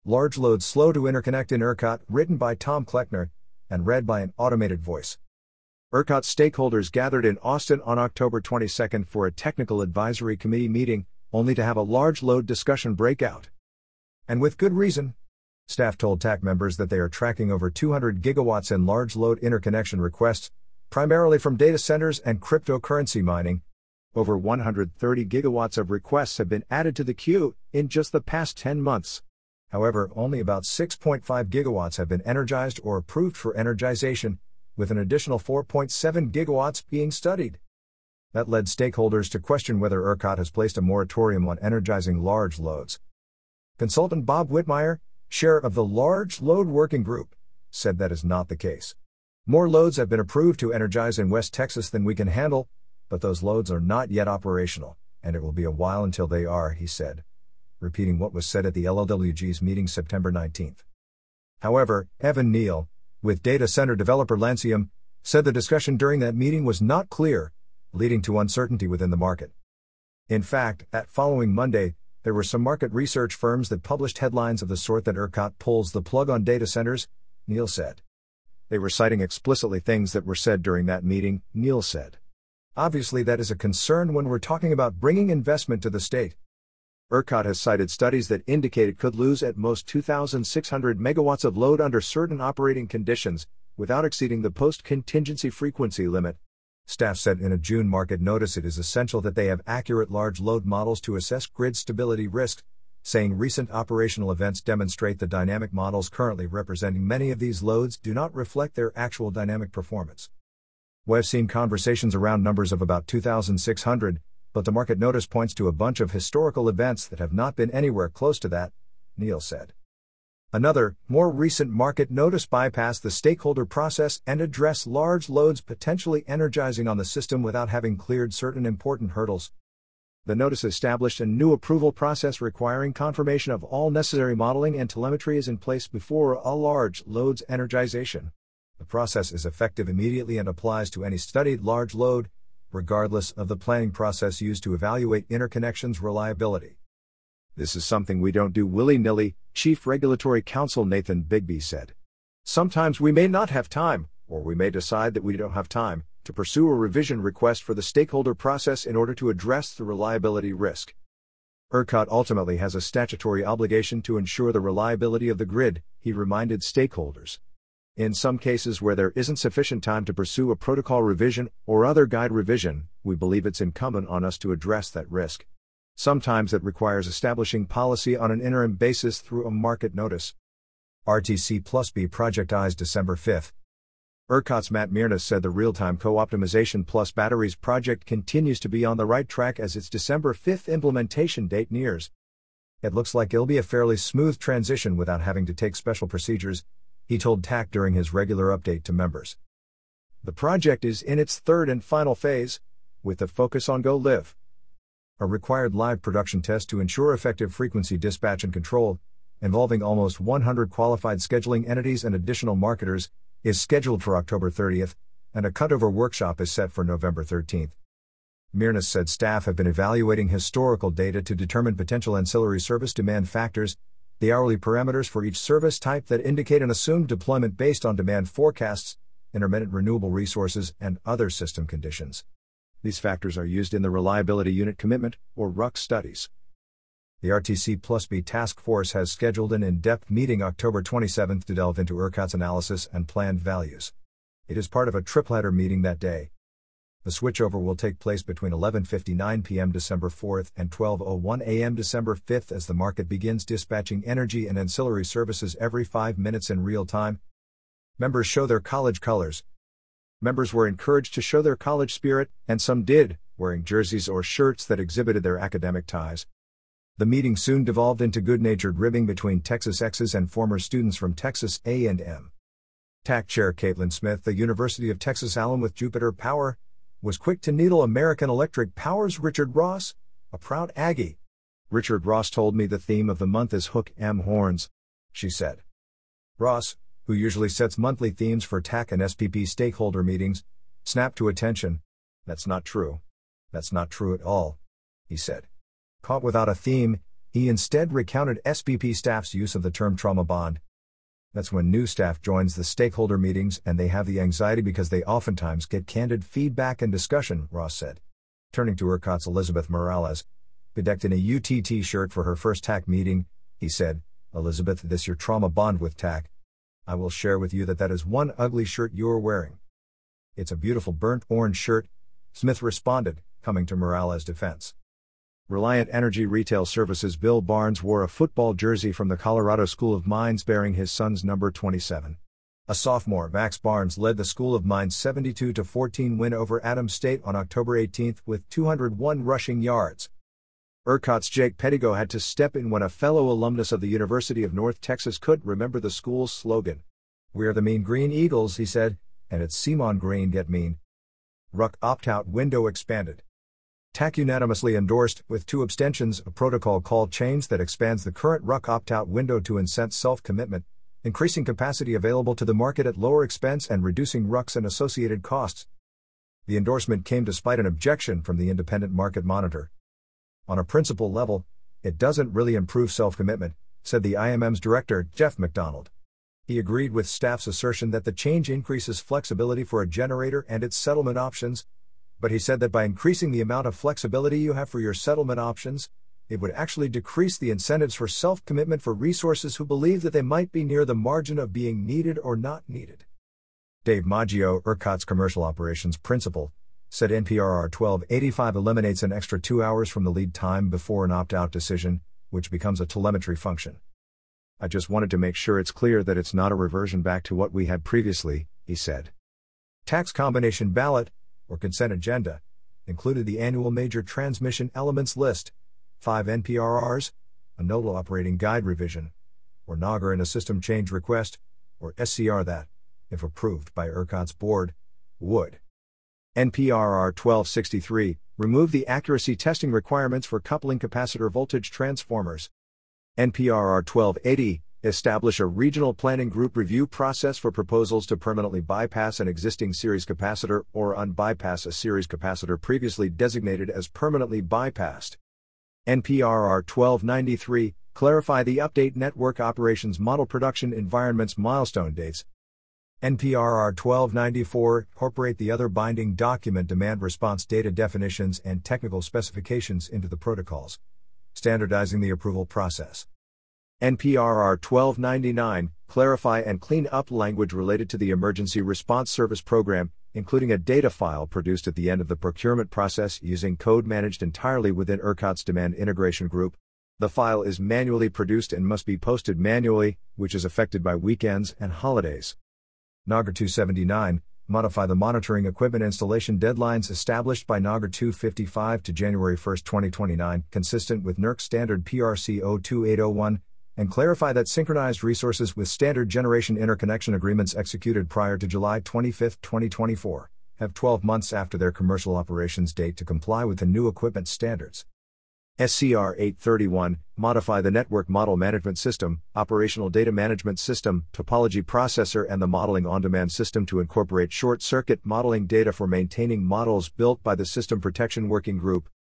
Large Loads Slow to Interconnect in ERCOT, written by Tom Kleckner, and read by an automated voice. ERCOT stakeholders gathered in Austin on October 22 for a technical advisory committee meeting, only to have a large load discussion break out. And with good reason. Staff told TAC members that they are tracking over 200 gigawatts in large load interconnection requests, primarily from data centers and cryptocurrency mining. Over 130 gigawatts of requests have been added to the queue in just the past 10 months. However, only about 6.5 gigawatts have been energized or approved for energization, with an additional 4.7 gigawatts being studied. That led stakeholders to question whether ERCOT has placed a moratorium on energizing large loads. Consultant Bob Whitmire, chair of the Large Load Working Group, said that is not the case. More loads have been approved to energize in West Texas than we can handle, but those loads are not yet operational, and it will be a while until they are, he said, repeating what was said at the LLWG's meeting September 19. However, Evan Neal, with data center developer Lancium, said the discussion during that meeting was not clear, leading to uncertainty within the market. In fact, that following Monday, there were some market research firms that published headlines of the sort that ERCOT pulls the plug on data centers, Neal said. They were citing explicitly things that were said during that meeting, Neal said. Obviously that is a concern when we're talking about bringing investment to the state. ERCOT has cited studies that indicate it could lose at most 2,600 megawatts of load under certain operating conditions, without exceeding the post-contingency frequency limit. Staff said in a June market notice it is essential that they have accurate large load models to assess grid stability risk, saying recent operational events demonstrate the dynamic models currently representing many of these loads do not reflect their actual dynamic performance. We've seen conversations around numbers of about 2,600, but the market notice points to a bunch of historical events that have not been anywhere close to that, Neal said. Another, more recent market notice bypassed the stakeholder process and addressed large loads potentially energizing on the system without having cleared certain important hurdles. The notice established a new approval process requiring confirmation of all necessary modeling and telemetry is in place before a large load's energization. The process is effective immediately and applies to any studied large load, regardless of the planning process used to evaluate interconnections reliability. This is something we don't do willy-nilly, Chief Regulatory Counsel Nathan Bigby said. Sometimes we may not have time, or we may decide that we don't have time, to pursue a revision request for the stakeholder process in order to address the reliability risk. ERCOT ultimately has a statutory obligation to ensure the reliability of the grid, he reminded stakeholders. In some cases where there isn't sufficient time to pursue a protocol revision or other guide revision, we believe it's incumbent on us to address that risk. Sometimes it requires establishing policy on an interim basis through a market notice. RTC+B Project Eyes December 5. ERCOT's Matt Mirnas said the real-time co-optimization plus batteries project continues to be on the right track as its December 5 implementation date nears. It looks like it'll be a fairly smooth transition without having to take special procedures, he told TAC during his regular update to members. The project is in its third and final phase, with the focus on Go Live. A required live production test to ensure effective frequency dispatch and control, involving almost 100 qualified scheduling entities and additional marketers, is scheduled for October 30th, and a cutover workshop is set for November 13th. Mirnas said staff have been evaluating historical data to determine potential ancillary service demand factors, the hourly parameters for each service type that indicate an assumed deployment based on demand forecasts, intermittent renewable resources, and other system conditions. These factors are used in the Reliability Unit Commitment, or RUC studies. The RTC+B task force has scheduled an in-depth meeting October 27 to delve into ERCOT's analysis and planned values. It is part of a tripleheader meeting that day. The switchover will take place between 11:59 p.m. December 4 and 12:01 a.m. December 5 as the market begins dispatching energy and ancillary services every 5 minutes in real time. Members show their college colors. Members were encouraged to show their college spirit, and some did, wearing jerseys or shirts that exhibited their academic ties. The meeting soon devolved into good-natured ribbing between Texas Exes and former students from Texas A&M. TAC Chair Caitlin Smith, the University of Texas alum with Jupiter Power, was quick to needle American Electric Power's Richard Ross, a proud Aggie. Richard Ross told me the theme of the month is Hook 'em Horns, she said. Ross, who usually sets monthly themes for TAC and SPP stakeholder meetings, snapped to attention. That's not true. That's not true at all, he said. Caught without a theme, He instead recounted SPP staff's use of the term trauma bond. That's when new staff joins the stakeholder meetings and they have the anxiety because they oftentimes get candid feedback and discussion, Ross said. Turning to ERCOT's Elizabeth Morales, bedecked in a UTT shirt for her first TAC meeting, he said, "Elizabeth, this your trauma bond with TAC. I will share with you that is one ugly shirt you're wearing. It's a beautiful burnt orange shirt," Smith responded, coming to Morales' defense. Reliant Energy Retail Services Bill Barnes wore a football jersey from the Colorado School of Mines bearing his son's number 27. A sophomore, Max Barnes led the School of Mines' 72-14 win over Adams State on October 18 with 201 rushing yards. ERCOT's Jake Pettigo had to step in when a fellow alumnus of the University of North Texas couldn't remember the school's slogan. "We're the Mean Green Eagles," he said, "and it's Simon Green get mean." RUC opt-out window expanded. TAC unanimously endorsed, with 2 abstentions, a protocol called Change that expands the current RUC opt-out window to incent self-commitment, increasing capacity available to the market at lower expense and reducing RUCs and associated costs. The endorsement came despite an objection from the independent market monitor. "On a principle level, it doesn't really improve self-commitment," said the IMM's director, Jeff McDonald. He agreed with staff's assertion that the change increases flexibility for a generator and its settlement options, but he said that by increasing the amount of flexibility you have for your settlement options, it would actually decrease the incentives for self-commitment for resources who believe that they might be near the margin of being needed or not needed. Dave Maggio, ERCOT's commercial operations principal, said NPRR 1285 eliminates an extra 2 hours from the lead time before an opt-out decision, which becomes a telemetry function. "I just wanted to make sure it's clear that it's not a reversion back to what we had previously," he said. TAC's combination ballot, or consent agenda, included the annual major transmission elements list, 5 NPRRs, a nodal operating guide revision, or NOGR, and a system change request, or SCR that, if approved by ERCOT's board, would. NPRR 1263, remove the accuracy testing requirements for coupling capacitor voltage transformers. NPRR 1280, establish a regional planning group review process for proposals to permanently bypass an existing series capacitor or unbypass a series capacitor previously designated as permanently bypassed. NPRR 1293, clarify the update network operations model production environments milestone dates. NPRR 1294, incorporate the other binding document demand response data definitions and technical specifications into the protocols, standardizing the approval process. NPRR 1299, clarify and clean up language related to the Emergency Response Service Program, including a data file produced at the end of the procurement process using code managed entirely within ERCOT's Demand Integration Group. The file is manually produced and must be posted manually, which is affected by weekends and holidays. NOGR 279, modify the monitoring equipment installation deadlines established by NOGR 255 to January 1, 2029, consistent with NERC standard PRC 02801, and clarify that synchronized resources with standard generation interconnection agreements executed prior to July 25, 2024, have 12 months after their commercial operations date to comply with the new equipment standards. SCR 831, modify the Network Model Management System, Operational Data Management System, Topology Processor and the Modeling On-Demand System to incorporate short-circuit modeling data for maintaining models built by the System Protection Working Group,